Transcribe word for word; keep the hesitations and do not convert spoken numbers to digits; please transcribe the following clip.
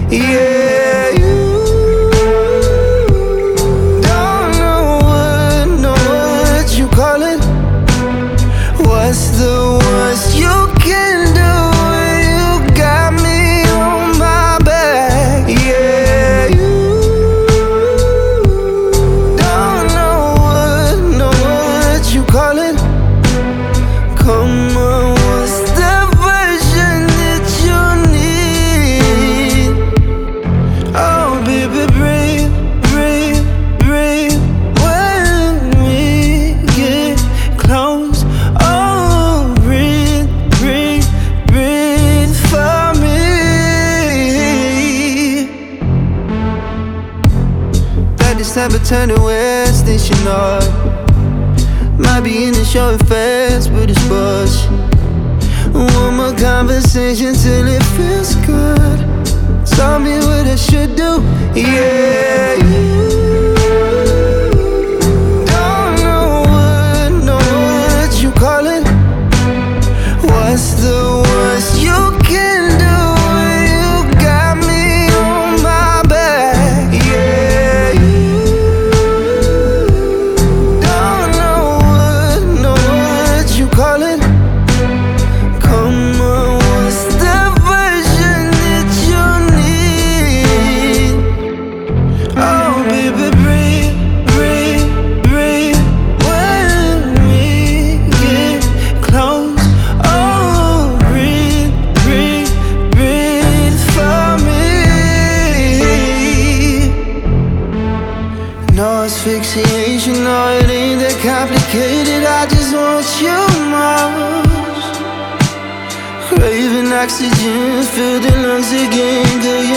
Yeah, you don't know what, know what you call it. What's the worst you can do when you got me on my back? Yeah, you don't know what, know what you call it. Come on, what's the version that you need? Oh, baby, breathe, breathe, breathe when we get close. Oh, breathe, breathe, breathe for me. That December turn to west, then she know it. Might be in the show fast, but it's bullshit. One more conversation till it feels good. Tell me what I should do. Yeah, you don't know what, know what you call it. What's the worst you can do when you got me on my back? Yeah, you don't know what, know what you call it. Come on, what's the version that you need? Oh, baby, breathe, breathe, breathe when we get close. Oh, breathe, breathe, breathe for me. No, it's fixation, no, it ain't that complicated. I just want you most. Craving oxygen, fill the lungs again, girl,